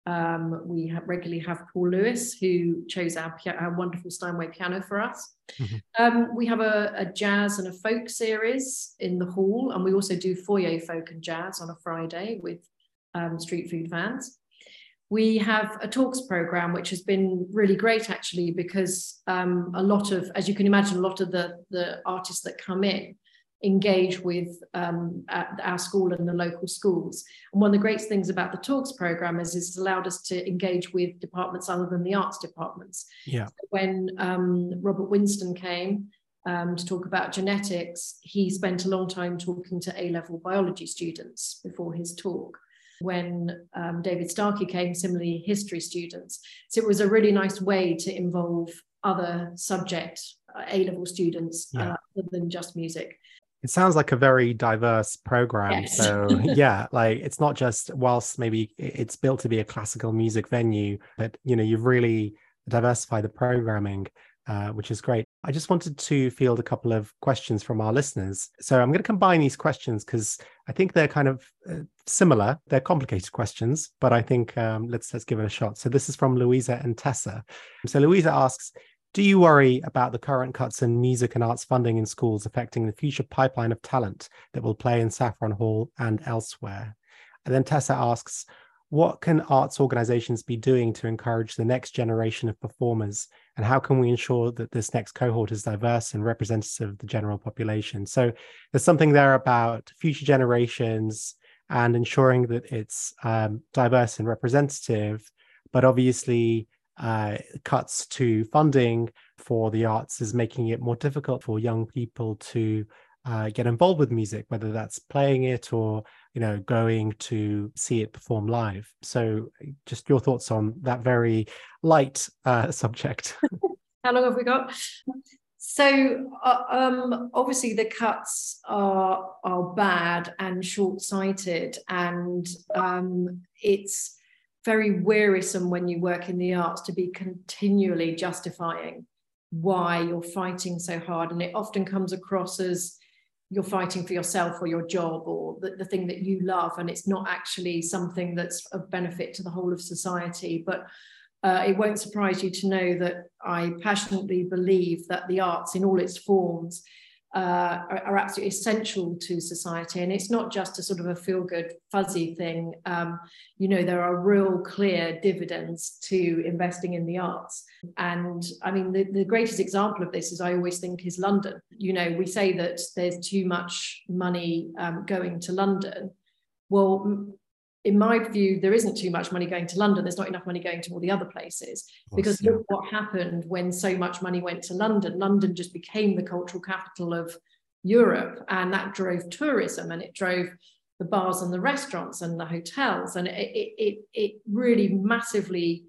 Um, we have regularly have Paul Lewis, who chose our, our wonderful Steinway piano for us. Mm-hmm. Um, we have a, a jazz and a folk series in the hall, and we also do foyer folk and jazz on a Friday with um, street food vans. We have a talks program, which has been really great, actually, because um, a lot of, as you can imagine, a lot of the, the artists that come in engage with um, our school and the local schools. And one of the great things about the talks program is it's allowed us to engage with departments other than the arts departments. Yeah. So when um, Robert Winston came um, to talk about genetics, he spent a long time talking to A-level biology students before his talk. When um, David Starkey came, similarly history students. So it was a really nice way to involve other subject uh, A-level students yeah. uh, other than just music. It sounds like a very diverse program. Yes. So yeah, like it's not just, whilst maybe it's built to be a classical music venue, but you know, you've really diversified the programming, uh, which is great. I just wanted to field a couple of questions from our listeners. So I'm going to combine these questions because I think they're kind of uh, similar. They're complicated questions, but I think um, let's let's give it a shot. So this is from Louisa and Tessa. So Louisa asks, do you worry about the current cuts in music and arts funding in schools affecting the future pipeline of talent that will play in Saffron Hall and elsewhere? And then Tessa asks, what can arts organizations be doing to encourage the next generation of performers? And how can we ensure that this next cohort is diverse and representative of the general population? So there's something there about future generations and ensuring that it's um, diverse and representative, but obviously uh, cuts to funding for the arts is making it more difficult for young people to uh, get involved with music, whether that's playing it or, you know, going to see it perform live. So just your thoughts on that very light uh, subject. How long have we got? So uh, um, obviously the cuts are are bad and short-sighted, and um, it's very wearisome when you work in the arts to be continually justifying why you're fighting so hard, and it often comes across as you're fighting for yourself or your job or the, the thing that you love, and it's not actually something that's of benefit to the whole of society. But uh, it won't surprise you to know that I passionately believe that the arts in all its forms uh, are, are absolutely essential to society, and it's not just a sort of a feel-good fuzzy thing. Um, you know, there are real clear dividends to investing in the arts. And I mean, the, the greatest example of this is, I always think, is London. You know, we say that there's too much money um, going to London. Well, in my view, there isn't too much money going to London. There's not enough money going to all the other places. Because look what happened when so much money went to London. London just became the cultural capital of Europe, and that drove tourism, and it drove the bars and the restaurants and the hotels, and it it it, it really massively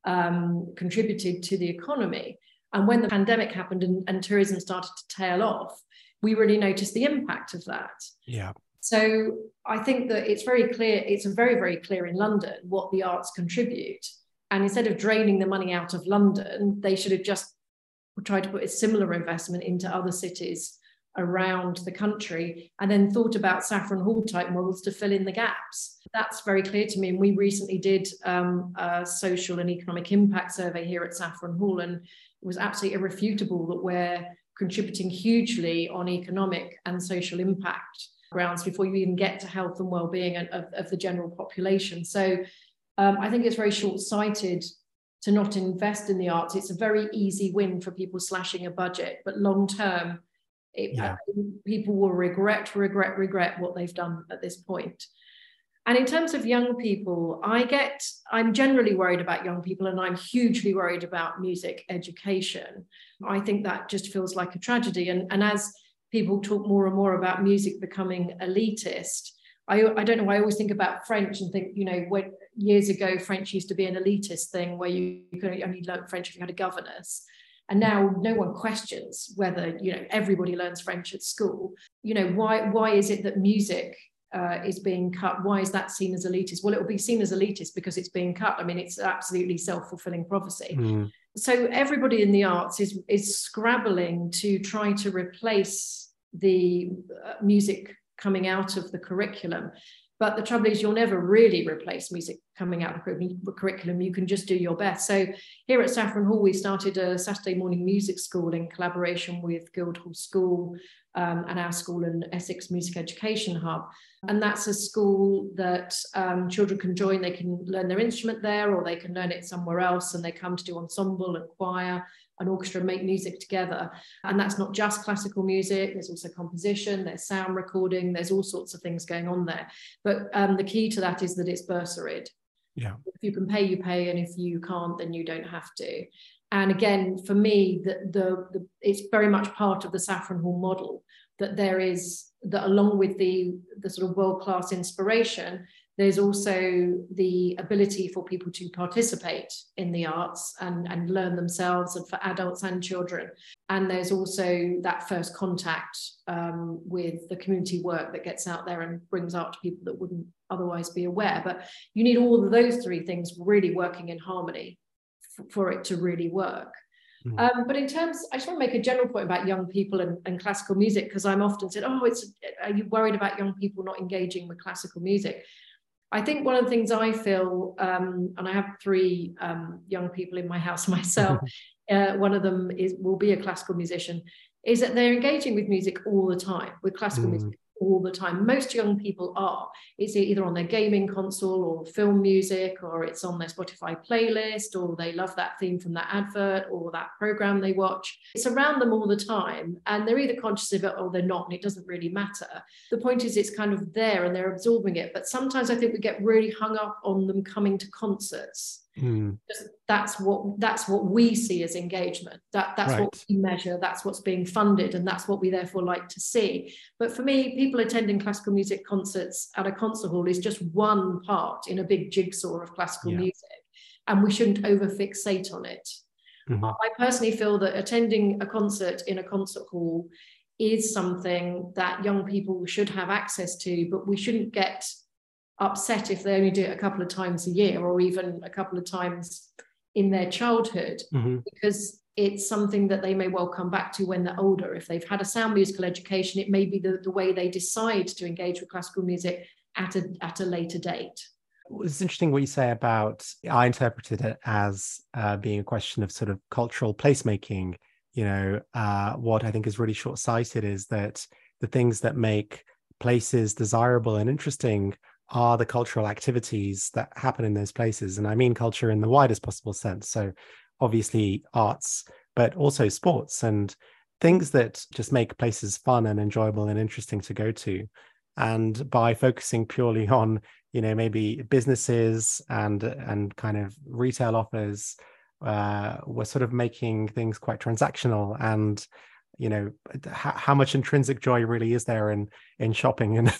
um, contributed to the economy. And when the pandemic happened and, and tourism started to tail off, we really noticed the impact of that. Yeah. So I think that it's very clear, it's very, very clear in London what the arts contribute. And instead of draining the money out of London, they should have just tried to put a similar investment into other cities around the country, and then thought about Saffron Hall type models to fill in the gaps. That's very clear to me. And we recently did um, a social and economic impact survey here at Saffron Hall, and it was absolutely irrefutable that we're contributing hugely on economic and social impact grounds before you even get to health and well-being of, of the general population. So um, I think it's very short-sighted to not invest in the arts. It's a very easy win for people slashing a budget, but long-term, it, yeah. uh, people will regret, regret, regret what they've done at this point. And in terms of young people, I get, I'm generally worried about young people, and I'm hugely worried about music education. I think that just feels like a tragedy. And, and as people talk more and more about music becoming elitist, I, I don't know, I always think about French and think, you know, when, years ago, French used to be an elitist thing where you, you could only learn French if you had a governess. And now no one questions whether, you know, everybody learns French at school. You know, why, why is it that music uh, is being cut? Why is that seen as elitist? Well, it will be seen as elitist because it's being cut. I mean, it's absolutely self-fulfilling prophecy. Mm. So everybody in the arts is, is scrabbling to try to replace the uh, music coming out of the curriculum. But the trouble is you'll never really replace music coming out of the curriculum. You can just do your best. So here at Saffron Hall, we started a Saturday morning music school in collaboration with Guildhall School um, and our school and Essex Music Education Hub. And that's a school that um, children can join. They can learn their instrument there, or they can learn it somewhere else. And they come to do ensemble and choir and orchestra, make music together. And that's not just classical music. There's also composition, there's sound recording, there's all sorts of things going on there. But um, the key to that is that it's bursaried. Yeah. If you can pay, you pay. And if you can't, then you don't have to. And again, for me, the, the, the it's very much part of the Saffron Hall model that there is, that along with the, the sort of world-class inspiration, there's also the ability for people to participate in the arts and, and learn themselves, and for adults and children. And there's also that first contact um, with the community work that gets out there and brings art to people that wouldn't otherwise be aware. But you need all of those three things really working in harmony f- for it to really work. Mm. Um, but in terms, I just want to make a general point about young people and, and classical music, because I'm often said, oh, it's, are you worried about young people not engaging with classical music? I think one of the things I feel, um, and I have three um, young people in my house myself, uh, one of them is will be a classical musician, is that they're engaging with music all the time, with classical mm. music all the time. Most young people are. It's either on their gaming console or film music, or it's on their Spotify playlist, or they love that theme from that advert or that program they watch. It's around them all the time, and they're either conscious of it or they're not, and it doesn't really matter. The point is it's kind of there and they're absorbing it. But sometimes I think we get really hung up on them coming to concerts. Mm. That's what that's what we see as engagement. That that's right. What we measure. That's what's being funded, and that's what we therefore like to see. But for me, people attending classical music concerts at a concert hall is just one part in a big jigsaw of classical yeah. music, and we shouldn't overfixate on it. Mm-hmm. I personally feel that attending a concert in a concert hall is something that young people should have access to, but we shouldn't get upset if they only do it a couple of times a year, or even a couple of times in their childhood, mm-hmm. because it's something that they may well come back to when they're older. If they've had a sound musical education, it may be the, the way they decide to engage with classical music at a, at a later date. It's interesting what you say about, I interpreted it as uh, being a question of sort of cultural placemaking. You know, uh, what I think is really short-sighted is that the things that make places desirable and interesting are the cultural activities that happen in those places. And I mean culture in the widest possible sense. So obviously arts, but also sports and things that just make places fun and enjoyable and interesting to go to. And by focusing purely on, you know, maybe businesses and and kind of retail offers, uh, we're sort of making things quite transactional. And you know, how, how much intrinsic joy really is there in in shopping? And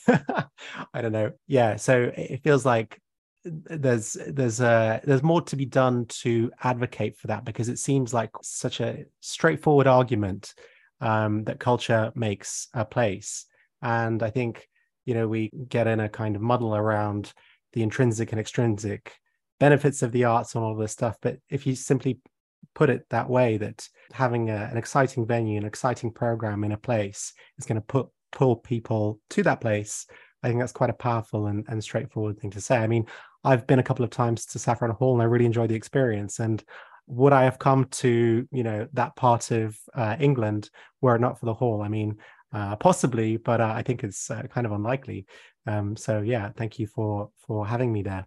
I don't know. Yeah, so it feels like there's there's uh there's more to be done to advocate for that, because it seems like such a straightforward argument um, that culture makes a place. And I think, you know, we get in a kind of muddle around the intrinsic and extrinsic benefits of the arts and all of this stuff. But if you simply put it that way, that having a, an exciting venue, an exciting program in a place is going to put pull people to that place, I think that's quite a powerful and, and straightforward thing to say. I mean, I've been a couple of times to Saffron Hall and I really enjoyed the experience. And would I have come to, you know, that part of uh, England were it not for the hall? I mean, uh, possibly, but uh, I think it's uh, kind of unlikely. Um, so yeah, thank you for for having me there.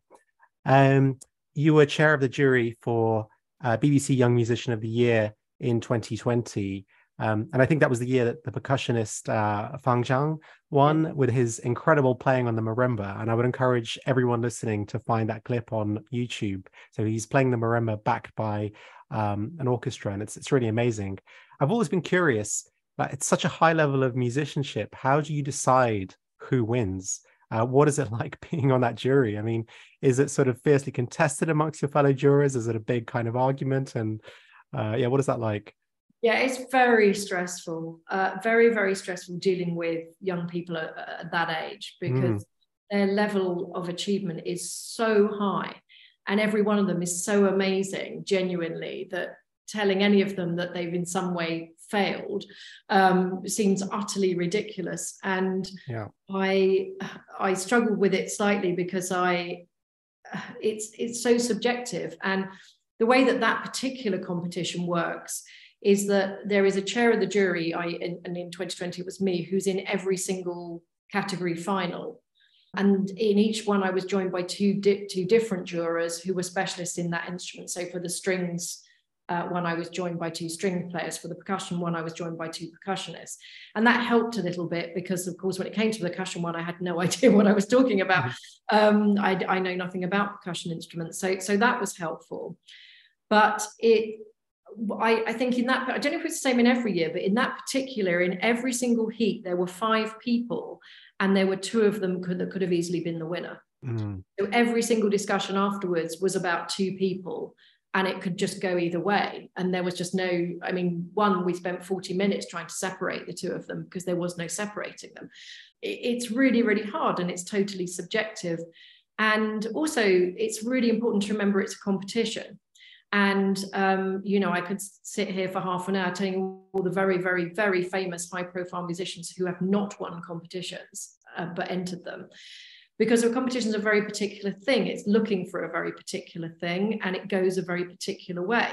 Um, you were chair of the jury for Uh, B B C Young Musician of the Year in twenty twenty. Um, and I think that was the year that the percussionist uh, Fang Zhang won yeah. with his incredible playing on the marimba. And I would encourage everyone listening to find that clip on YouTube. So he's playing the marimba backed by um, an orchestra, and it's it's really amazing. I've always been curious, but it's such a high level of musicianship. How do you decide who wins? Uh, what is it like being on that jury? I mean, is it sort of fiercely contested amongst your fellow jurors? Is it a big kind of argument? And uh, yeah, what is that like? Yeah, it's very stressful, uh, very, very stressful dealing with young people at, at that age, because mm. their level of achievement is so high. And every one of them is so amazing, genuinely, that telling any of them that they've in some way failed um, seems utterly ridiculous. And yeah. I I struggled with it slightly because I it's it's so subjective. And the way that that particular competition works is that there is a chair of the jury, I, and in twenty twenty it was me, who's in every single category final. And in each one, I was joined by two, di- two different jurors who were specialists in that instrument. So for the strings uh, one, I was joined by two string players. For the percussion one, I was joined by two percussionists. And that helped a little bit because, of course, when it came to the percussion one, I had no idea what I was talking about. Um, I, I know nothing about percussion instruments. So, so that was helpful. But it... I, I think in that, I don't know if it's the same in every year, but in that particular, in every single heat, there were five people and there were two of them could, that could have easily been the winner. Mm. So every single discussion afterwards was about two people and it could just go either way. And there was just no, I mean, one, we spent forty minutes trying to separate the two of them because there was no separating them. It, it's really, really hard and it's totally subjective. And also it's really important to remember it's a competition. And, um, you know, I could sit here for half an hour telling you all the very, very, very famous high profile musicians who have not won competitions, uh, but entered them. Because a competition is a very particular thing. It's looking for a very particular thing and it goes a very particular way.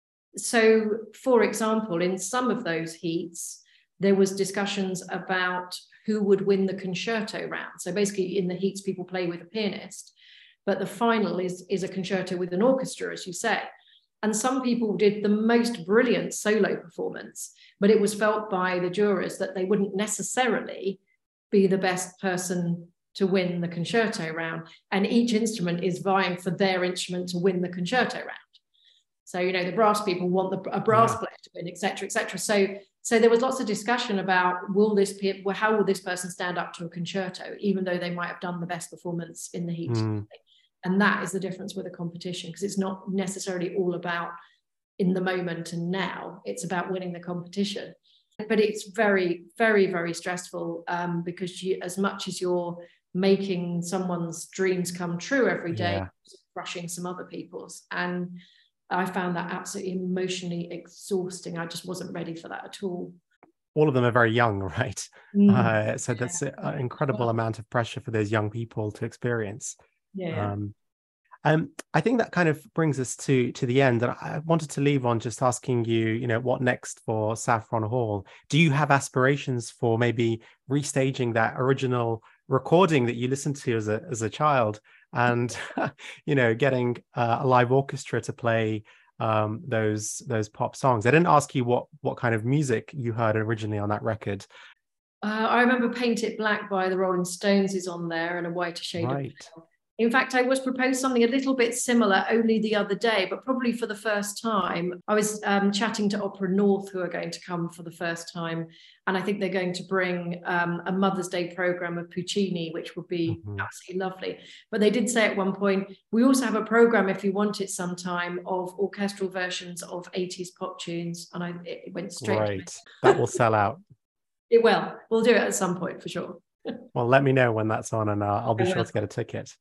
So, for example, in some of those heats, there was discussions about who would win the concerto round. So basically in the heats, people play with a pianist, but the final is, is a concerto with an orchestra, as you say. And some people did the most brilliant solo performance, but it was felt by the jurors that they wouldn't necessarily be the best person to win the concerto round. And each instrument is vying for their instrument to win the concerto round. So, you know, the brass people want the, a brass yeah. player to win, et cetera, et cetera. So, so there was lots of discussion about will this well, how will this person stand up to a concerto, even though they might have done the best performance in the heat. Mm. And that is the difference with a competition, because it's not necessarily all about in the moment and now, it's about winning the competition. But it's very, very, very stressful um, because you, as much as you're making someone's dreams come true every day, yeah. crushing some other people's. And I found that absolutely emotionally exhausting. I just wasn't ready for that at all. All of them are very young, right? Mm. Uh, so that's yeah. an incredible amount of pressure for those young people to experience. Yeah. Um, um, I think that kind of brings us to to the end. And I wanted to leave on just asking you, you know, what next for Saffron Hall? Do you have aspirations for maybe restaging that original recording that you listened to as a as a child, and you know, getting uh, a live orchestra to play um, those those pop songs? I didn't ask you what what kind of music you heard originally on that record. Uh, I remember "Paint It Black" by the Rolling Stones is on there, and "A Whiter Shade right. of Pale." In fact, I was proposed something a little bit similar only the other day, but probably for the first time. I was um, chatting to Opera North, who are going to come for the first time. And I think they're going to bring um, a Mother's Day program of Puccini, which would be mm-hmm. absolutely lovely. But they did say at one point, we also have a program, if you want it sometime, of orchestral versions of eighties pop tunes. And I, it went straight. Right. That will sell out. It will. We'll do it at some point for sure. Well, let me know when that's on and uh, I'll be sure to get a ticket.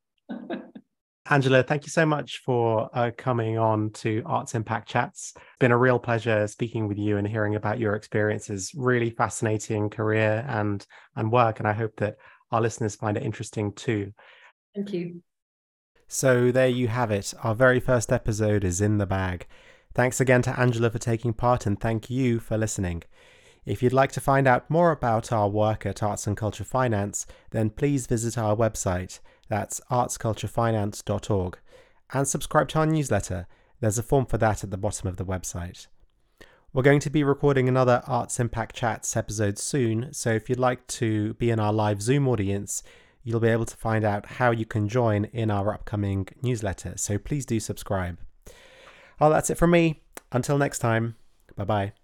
Angela, thank you so much for uh, coming on to Arts Impact Chats. It's been a real pleasure speaking with you and hearing about your experiences. Really fascinating career and and work, and I hope that our listeners find it interesting too. Thank you. So there you have it. Our very first episode is in the bag. Thanks again to Angela for taking part, and thank you for listening. If you'd like to find out more about our work at Arts and Culture Finance, then please visit our website. That's arts culture finance dot org, and subscribe to our newsletter. There's a form for that at the bottom of the website. We're going to be recording another Arts Impact Chats episode soon, so if you'd like to be in our live Zoom audience, you'll be able to find out how you can join in our upcoming newsletter, so please do subscribe. Well, that's it from me. Until next time, bye-bye.